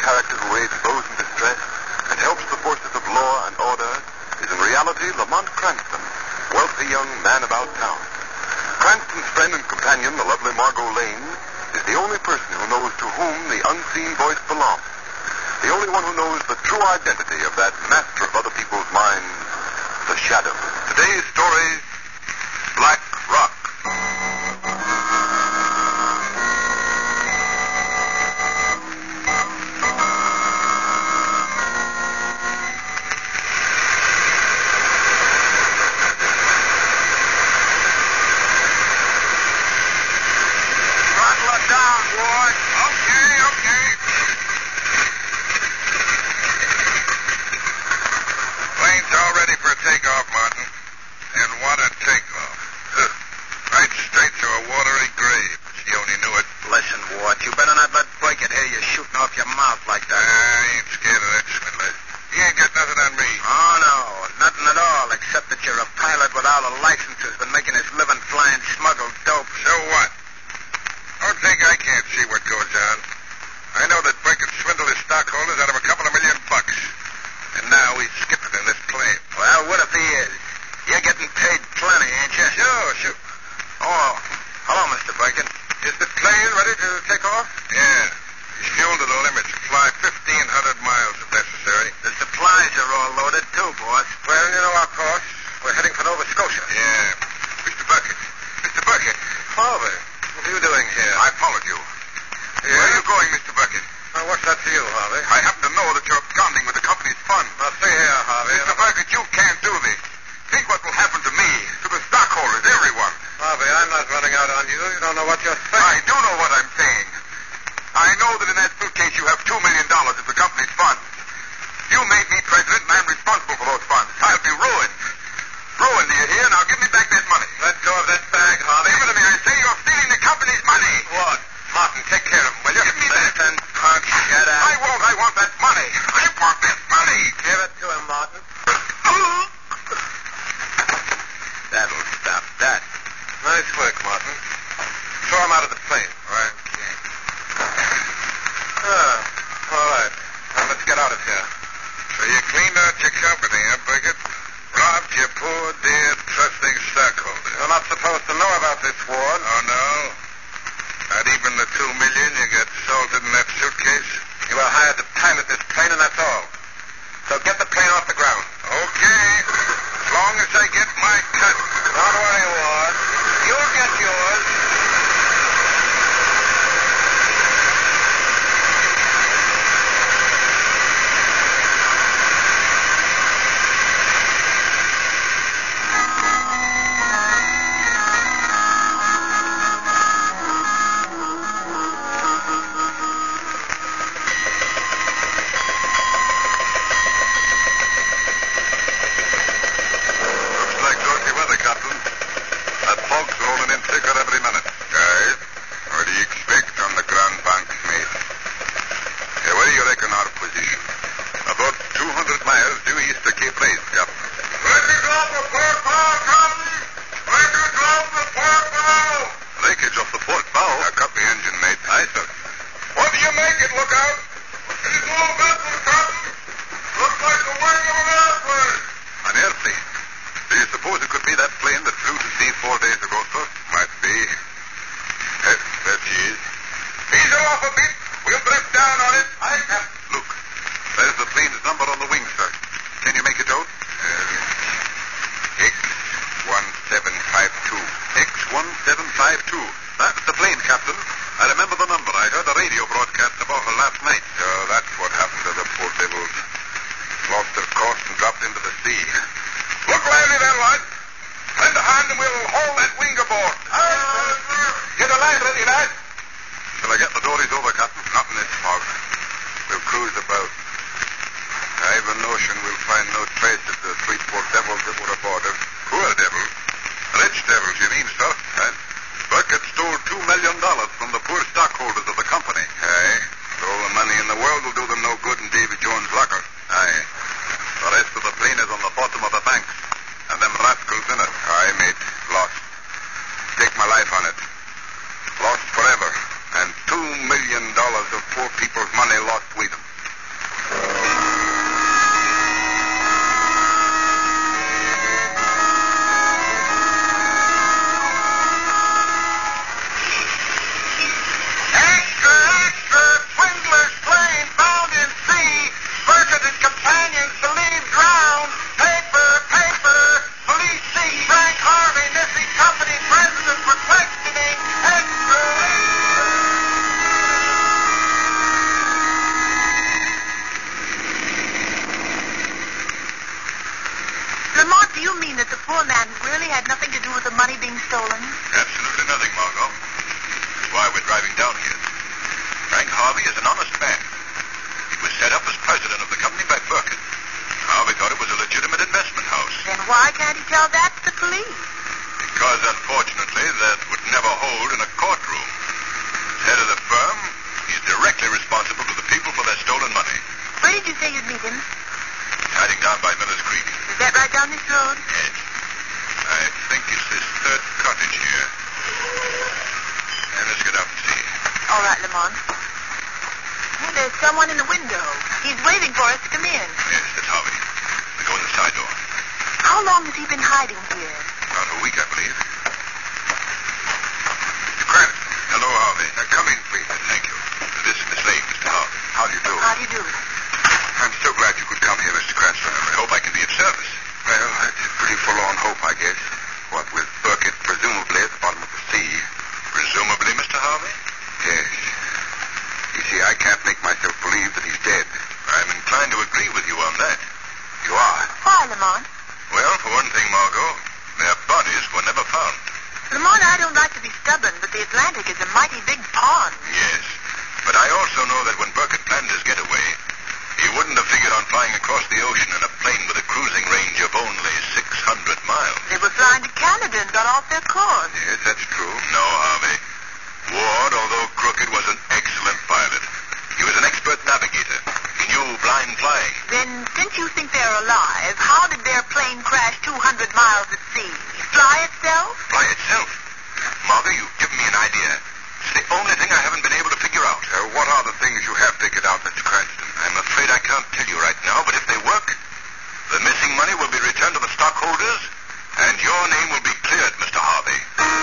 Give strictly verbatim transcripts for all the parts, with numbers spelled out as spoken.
character who aids those in distress and helps the forces of law and order is in reality Lamont Cranston, wealthy young man about town. Cranston's friend and companion, the lovely Margot Lane, is the only person who knows to whom the unseen voice belongs. The only one who knows the true identity of that master of other people's minds, the Shadow. Today's story, Black Rock. Throttle it down, Ward. Okay, okay. Plane's all ready for takeoff, Martin. And what a takeoff. Huh. Right straight to a watery grave. She only knew it. Listen, Ward, you better not let Burkett hear you shooting off your mouth like that. I ain't scared of that swindler. He ain't got nothing on me. Oh, no, nothing at all, except that you're a pilot without a license who's been making his living flying smuggled dope. So what? Don't think I can't see what goes on. I know that Burkett swindled his stockholders out of a couple of million bucks. And now he's skipping in this plane. Well, what if he is? You're getting paid plenty, ain't you? Sure, sure. Oh, hello, Mister Burkett. Is the plane ready to take off? Yeah. He's fueled to the limit to fly fifteen hundred miles if necessary. The supplies are all loaded, too, boss. Well, you know our course. We're heading for Nova Scotia. Yeah. Mister Burkett. Mister Burkett. Father, what are you doing here? I followed you. Yeah? Where are you going, Mister Burkett? Now, what's that to you, Harvey? I happen to know that you're absconding with the company's funds. Now, see here, Harvey. Mister Burkett, you can't do this. Think what will happen to me, to the stockholders, everyone. Harvey, I'm not running out on you. You don't know what you're saying. I do know what I'm saying. I know that in that suitcase you have two million dollars of the company's funds. You made me president, and I'm responsible for those funds. I'll be ruined. Ruined, do you hear? Now give me back that money. Let go of that bag, Harvey. Give it to me. I say you're stealing the company's money. What? Martin, take care of him, will you? Give me that. Listen, punk, get out. I won't. I want that money. I want that money. Give it to him, Martin. That'll stop that. Nice work, Martin. Throw him out of the plane. Right. Ah, all right. Now, let's get out of here. So you cleaned out your company, huh, Burkett? Robbed your poor, dear, trusting stockholders. You're not supposed to know about this, Ward. Oh, no? Not even the two million you got salted in that suitcase? You were hired to pilot this plane, and that's all. So get the plane off the ground. Okay. As long as I get my cut. Don't worry, Ward. You'll get yours. Looks like dodgy weather, Captain. That fog's rolling in thicker every minute. Guys, what do you expect on the Grand Bank, mate? Hey, what do you reckon our position? About two hundred miles due east of Cape Race, Captain. Where do you drop the port bow, Captain? Where do you drop the port bow? Breakage off the port bow. I copy engine, mate. Aye, sir. What do you make it, look out? It's all vessel, Captain. Looks like the wing of an airplane. An airplane? Do you suppose it could be that plane that flew to sea four days ago, sir? Might be. Yes, there she is. Ease her off a bit. We'll drift down on it. Aye, Captain. Look, there's the plane's number on the wing, sir. Can you make it out? Uh, X one seven five two. X one seven five two. That's the plane, Captain. I remember the number. I heard a radio broadcast about her last night. So that's what happened to the poor devils. Lost their course and dropped into the sea. Look lively there, lad. Lend a hand and we'll haul that wing aboard. Aye, sir. Get a line ready, lad. Shall I get the dories over, Captain? Not in this fog. We'll cruise about. I've a notion we'll find no trace of the three poor devils that were aboard her. Poor devils? Rich devils, you mean, sir? Right. Burkett stole two million dollars from the poor stockholders of the company. Aye. All the money in the world will do them no good in Davy Jones' locker. Aye. The rest of the plane is on the bottom of the banks. And them rascals in it. Aye, mate. Lost. Take my life on it. Lost forever. And two million dollars of poor people's money lost with them. right, Lamont. Hey, there's someone in the window. He's waiting for us to come in. Yes, that's Harvey. We go in the side door. How long has he been hiding here? About a week, I believe. Mister Cranston. Hello, Harvey. Now, come in, please. Thank you. This is Miss Lane, Mister Harvey. How do you do? How do you do? I'm so glad you could come here, Mister Cranston. I hope I can be of service. Well, it's a pretty forlorn hope, I guess. What with Burkett presumably at the bottom of the sea. Presumably, Mister Harvey? Yes. You see, I can't make myself believe that he's dead. I'm inclined to agree with you on that. You are? Why, Lamont? Well, for one thing, Margot, their bodies were never found. Lamont, I don't like to be stubborn, but the Atlantic is a mighty big pond. Yes, but I also know that when Burkett planned his getaway, he wouldn't have figured on flying across the ocean in a plane with a cruising range of only six hundred miles. They were flying to Canada and got off their course. Yes, that's true. No, Harvey. Ward, although crooked, was an excellent pilot. He was an expert navigator. He knew blind flying. Then, since you think they're alive, how did their plane crash two hundred miles at sea? Fly itself? Fly itself? Margot, you've given me an idea. It's the only thing I haven't been able to figure out. Uh, what are the things you have figured out, Mister Cranston? I'm afraid I can't tell you right now, but if they work, the missing money will be returned to the stockholders, and your name will be cleared, Mister Harvey.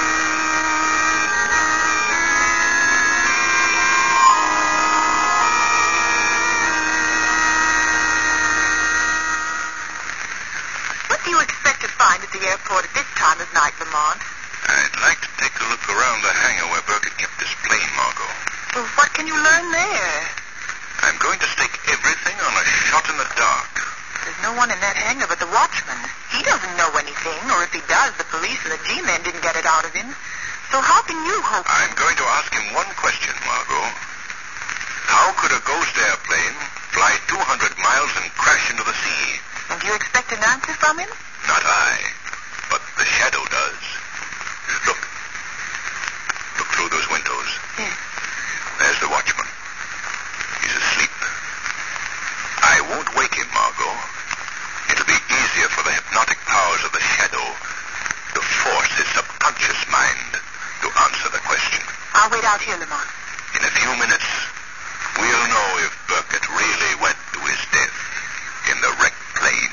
What do you expect to find at the airport at this time of night, Lamont? I'd like to take a look around the hangar where Burkett kept his plane, Margot. Well, what can you learn there? I'm going to stake everything on a shot in the dark. There's no one in that hangar but the watchman. He doesn't know anything, or if he does, the police and the G-men didn't get it out of him. So how can you hope... I'm going to ask him one question, Margot. How could a ghost airplane fly two hundred miles and crash into the sea? And do you expect an answer from him? Not I, but the shadow does. Look. Look through those windows. Yes. There's the watchman. He's asleep. I won't wake him, Margot. It'll be easier for the hypnotic powers of the shadow to force his subconscious mind to answer the question. I'll wait out here, Lamont. In a few minutes, we'll know if Burkett really went to his death in the wrecked plane.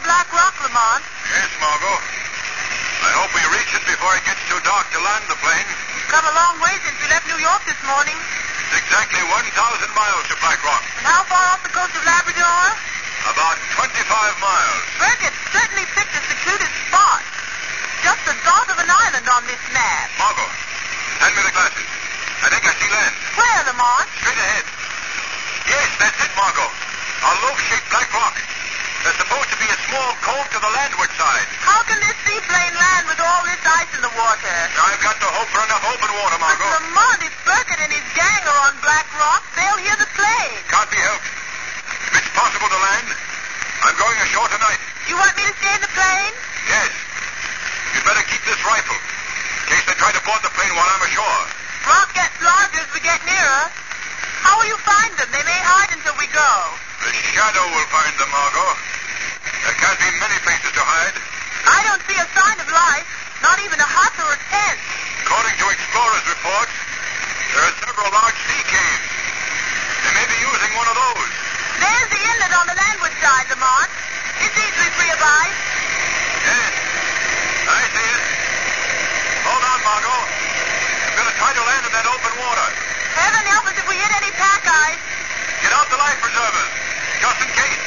Black Rock, Lamont. Yes, Margot. I hope we reach it before it gets too dark to land the plane. Come a long way since we left New York this morning. It's exactly one thousand miles to Black Rock. And how far off the coast of Labrador? About twenty-five miles. Burkett certainly picked a secluded spot. Just the dot of an island on this map. Margot, hand me the glasses. I think I see land. Where, Lamont? Straight ahead. Yes, that's it, Margot. A loaf-shaped Black Rock. There's supposed to be a small cove to the landward side. How can this seaplane land with all this ice in the water? I've got to hope for enough open water, But Margot. Lamont, if Burkett and his gang are on Black Rock, they'll hear the plane. Can't be helped. If it's possible to land, I'm going ashore tonight. You want me to stay in the plane? Yes. You'd better keep this rifle, in case they try to board the plane while I'm ashore. Rock gets larger as we get nearer. How will you find them? They may hide until we go. The shadow will find them, Margot. There can't be many places to hide. I don't see a sign of life, not even a hut or a tent. According to explorers' reports, there are several large sea caves. They may be using one of those. There's the inlet on the landward side, Lamont. It's easily free of ice. Yes, I see it. Hold on, Margot. I'm going to try to land in that open water. Heaven help us if we hit any pack ice. Get out the life preservers, just in case.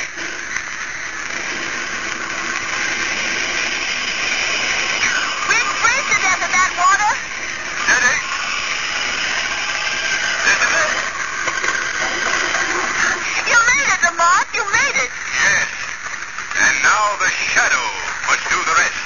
We'd freeze to death in that water. Steady. This is it. You made it, Lamont. You made it. Yes. And now the shadow must do the rest.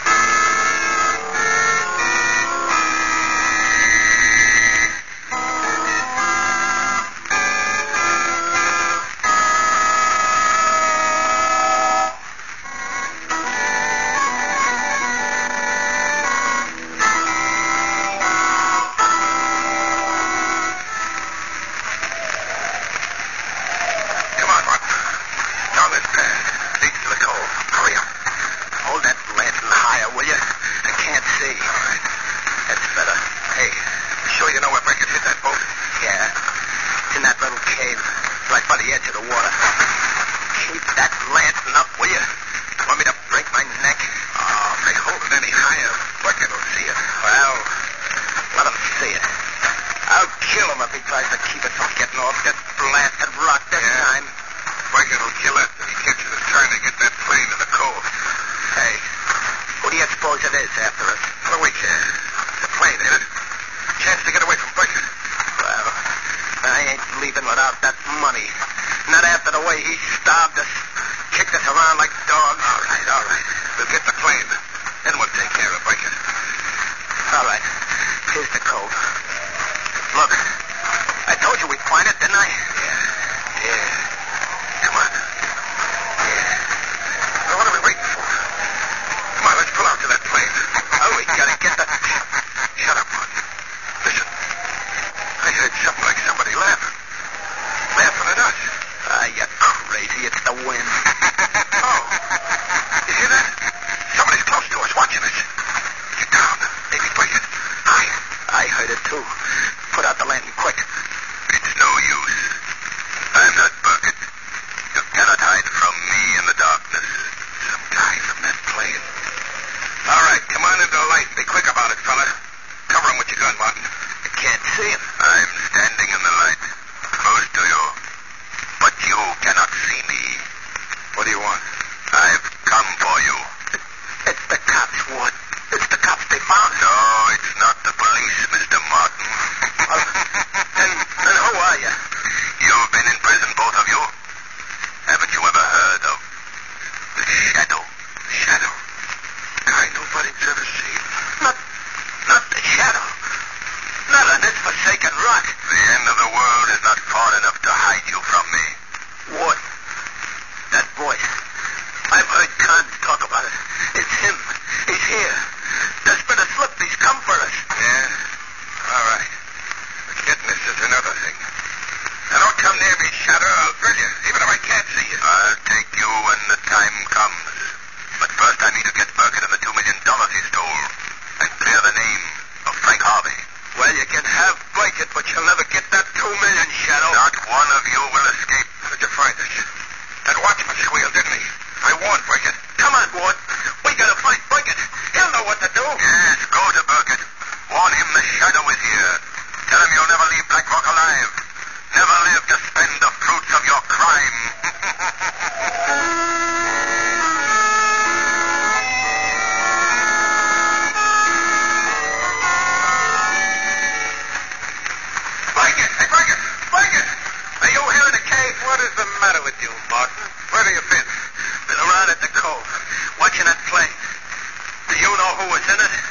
Come on, Martin. Down this path. Leads to the cove. Hurry up. Hold that lantern higher, will you? I can't see. All right. That's better. Hey, you sure you know where Breckett hit that boat? Yeah. It's in that little cave, right by the edge of the water. Keep that lantern up, will you? Want me to break my neck? Oh, if they hold it any higher, Breckett will see it. Well, let him see it. I'll kill him if he tries to keep it from getting off this blasted rock this Yeah. time. Breckett will kill us if he catches us trying to get that plane in the cove. Hey, who do you suppose it is after us? What do we care? The plane, ain't it? Chance to get away from Breckett. Well, I ain't leaving without that money. Not after the way he starved us, kicked us around like dogs. All right, all right. We'll get the plane. Then we'll take care of Breckett. All right. Here's the cove. Look, I told you we'd find it, didn't I? Yeah. Yeah. Come on. Yeah. Well, what are we waiting for? Come on, let's pull out to that plane. Oh, we gotta get the... Shut up, Martin. Listen. I heard something like somebody laughing. Laughing at us. Ah, you're crazy. It's the wind. Oh. You hear that? Somebody's close to us watching us. Get down. Maybe Breckett. Hide. I heard it, too. Put out the lantern quick. It's no use. I'm not Burkett. You cannot hide from me in the darkness. Some guy from that plane. All right, come on into the light. Be quick about it, fella. Cover him with your gun, Martin. I can't see him. I'm standing in the light, close to you. But you cannot see me. What do you want? I've come for you. It's the cops, Ward. It's the cops they found. No, it's not the police, Mister Martin. Well, then, then who are you? You've been in prison, both of you. Haven't you ever heard of the Shadow? Shadow? Guy nobody's ever seen. Not, not the shadow. Not on this forsaken rock. The end of the world is not far enough to hide you from me. Ward, that voice. I've heard Khan talk about it. It's him. He's here. There's been a slip. He's come for us. Yeah? All right. But getting us is another thing. Now don't come near me, Shadow. I'll drill you, even if I can't see you. I'll take you when the time comes. But first I need to get Burkett and the two million dollars he stole and clear the name of Frank Harvey. Well, you can have Breckett, but you'll never get that two million, Shadow. Not one of you will escape. How did you find us? That watchman squealed, didn't he? I warned Breckett.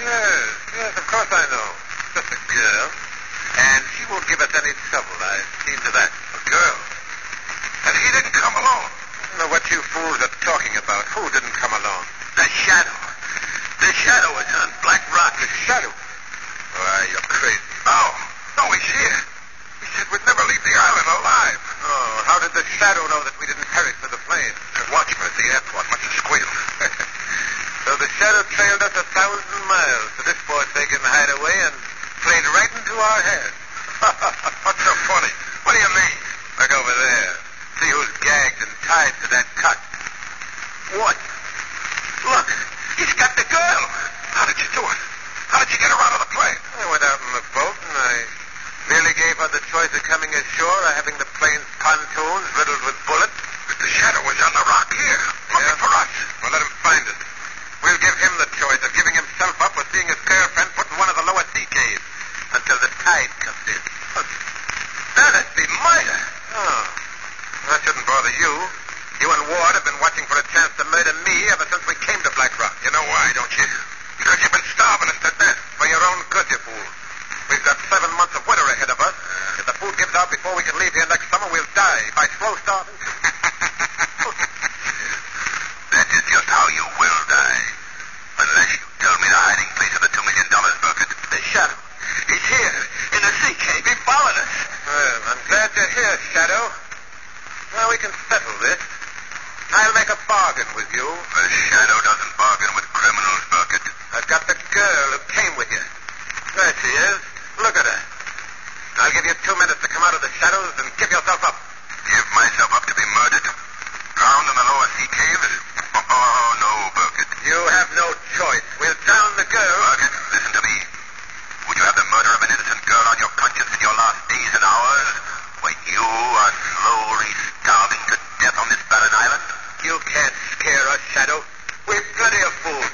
Yes, yes, of course I know. Just a girl. And she won't give us any trouble. I've seen to that. A girl? And he didn't come alone. I don't know what you fools are talking about. Who didn't come along? The Shadow. The Shadow is on Black Rock. The Shadow? Why, you're crazy. No. No, he's here. He said we'd never leave the island alive. Oh, how did the Shadow know that we didn't hurry to the plane? The watchman at the airport must have squealed. So the Shadow trailed us a thousand miles to this forsaken hideaway and played right into our heads. What's so funny? What do you mean? Look over there. See who's gagged and tied to that cut. What? Look, he's got the girl. How did you do it? How did you get her out of the plane? I went out in the boat and I merely gave her the choice of coming ashore or having the plane's pontoons riddled with bullets. But the Shadow was on the rock here, looking Yeah. for us. Well, let him find us. We'll give him the choice of giving himself up or seeing his girlfriend put in one of the lower sea caves until the tide comes in. That'd be murder. Oh, that shouldn't bother you. You and Ward have been watching for a chance to murder me ever since we came to Black Rock. You know why, don't you? Because you've been starving us to death. For your own good, you fool. We've got seven months of winter ahead of us. If the food gives out before we can leave here next summer, we'll die by slow starving. That is just how you will die. Unless you tell me the hiding place of the two million dollars bucket. The Shadow. He's here in the sea cave. He followed us. Well, I'm glad you're here, Shadow. Well, we can settle this. I'll make a bargain with you. The Shadow doesn't bargain with criminals, Bucket. I've got the girl who came with you. There she is. Look at her. I'll give you two minutes to come out of the shadows and give yourself up. Give myself up to be murdered? Drowned in the lower sea caves? Oh, no, Bucket. You have no choice. We'll drown the girl. Bucket, listen to me. Would you have the murder of an innocent girl on your conscience in your last days and hours? When you are slowly starving to death on this barren island? You can't scare us, Shadow. We've plenty of food.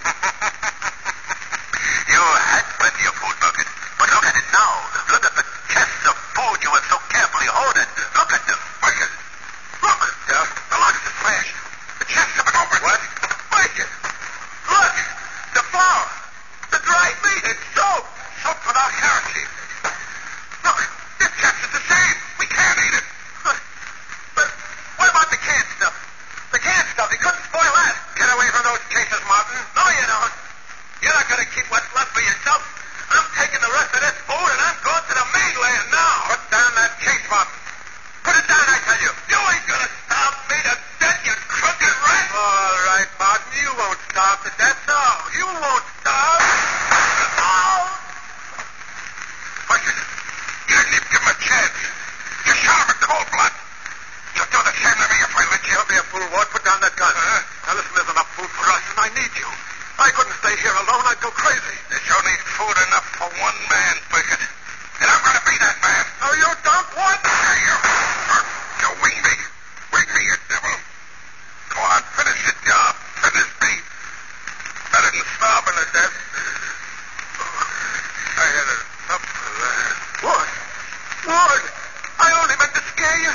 You had plenty of food, Bucket. But look at it now. Look at the chests of food you have so carefully hoarded. Look at them. Bucket. Look. Yeah? The locks are smashed. The chests have been opened. What? Bucket. Look, the flour, the dried meat, it's soap. Soap without kerosene. Look, this chest is the same. We can't eat it. But, but what about the canned stuff? The canned stuff, he couldn't spoil that. Get away from those cases, Martin. No, you don't. You're not going to keep what's left for yourself. I'm taking the rest of this food and I'm going to the mainland now. Put down that case, Martin. Put it down, I tell you. You ain't going to starve me to death, you crooked rat. All right, Martin. You won't starve to death. No, you won't starve. Oh. Bucket. You didn't even give him a chance. You shot him in cold blood. You'll do the same to me if I let you. Don't be a fool, Ward. Put down that gun. Uh-huh. Now, listen, there's enough food for us, and I need you. I couldn't stay here alone. I'd go crazy. There's only food enough for one man, Bucket. And I'm going to be that man. No, you don't want to. You, you wing me. Wing me, you devil. Go on, finish the job. Finish me. Better than starving to death. I had enough of that. Ward. Ward. I only meant to scare you.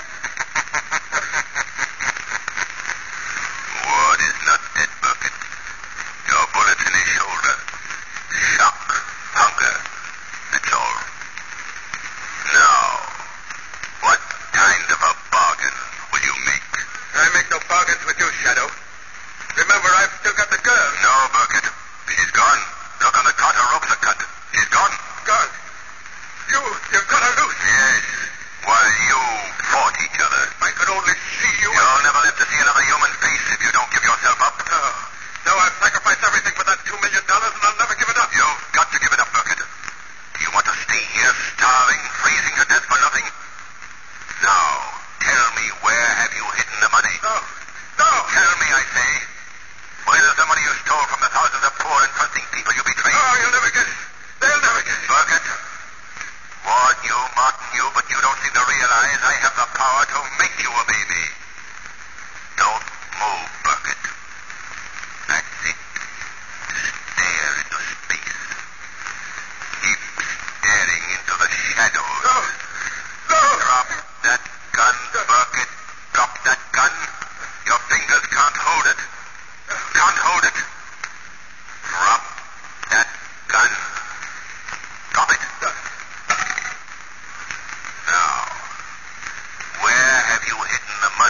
Ward is not dead, Bucket. Your bullet's in his shoulder. Shock. Hunger. That's all. Now, what kind of a bargain will you make? I make no bargains with you, Shadow. Remember, I've still got the girl. No, Bucket. She's gone. Look on the cot. Her ropes are cut. She's gone. God. You, you've got her loose. Yes. While you fought each other. I could only see you. You'll never live to see another human face if you don't give yourself up. No. No, I've sacrificed everything for that two million dollars, and I'll never give it up. You've got to give it up, Bucket. Do you want to stay here starving, freezing to death for nothing? Now, tell me, where have you hidden the money? No. No. Tell me, I say. Where's the money you stole from the thousands of poor and trusting people you betrayed? Oh, you'll never get it. They'll never get it. Bucket. Warn you, Martin you, but you don't seem to realize I have the power to make you obey me. Don't move, Bucket. That's it. Stare into space. Keep staring into the shadows. No. No. Drop that gun, Bucket. Drop that gun. Your fingers can't hold it. Can't hold it. Drop that gun.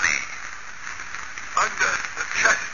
money? Under the chest.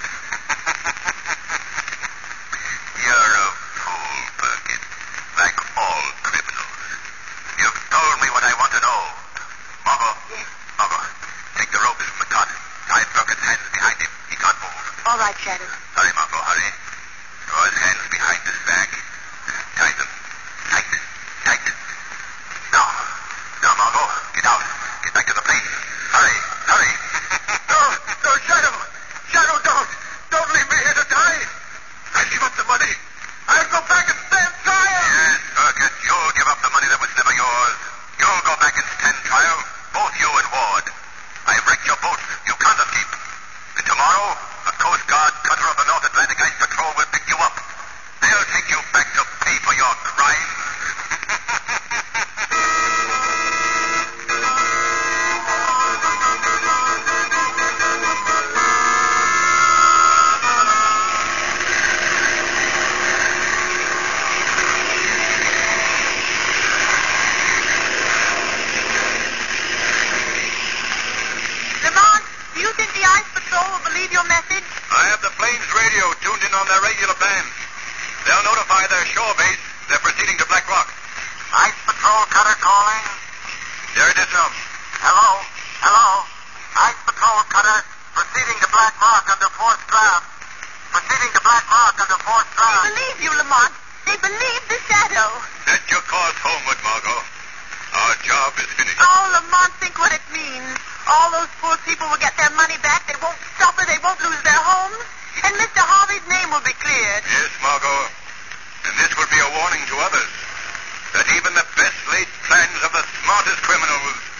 You're a fool, Perkins. Like all criminals. You've told me what I want to know. Margot. Yes. Margot, take the ropes from the cot. Tie Perkins' hands behind him. He can't move. All right, Shadow. Hurry, Margot, hurry. Draw his hands behind his back. Tie them. Tight. Tight. Now. Now, Margot, get out. Get back to the plane. Hurry. Hurry. No, no, Shadow. Shadow, don't. Don't leave me here to die. I give up the money. I'll go back and stand trial. Yes, Perkins, you'll give up the money that was never yours. You'll go back and stand trial. Both you and Ward. I've wrecked your boat. You can't escape. And tomorrow, a Coast Guard cutter of the North Atlantic Ice Patrol will pick you up. They'll take you back to pay for your crimes. Lamont, do you think the Ice Patrol will believe your message? I have the plane's radio tuned in on their regular band. They'll notify their shore base they're proceeding to Black Rock. Ice Patrol cutter calling. There it is now. Hello? Hello? Ice Patrol cutter proceeding to Black Rock under forced draft. Proceeding to Black Rock under forced They draft. believe you, Lamont. They believe the Shadow. Set your course homeward, Margot. Our job is finished. Oh, Lamont, think what it means. All those poor people will get their money back. They won't suffer. They won't lose their homes. And Mister Harvey's name will be cleared. Yes, Margot. And this will be a warning to others that even the best laid plans of the smartest criminals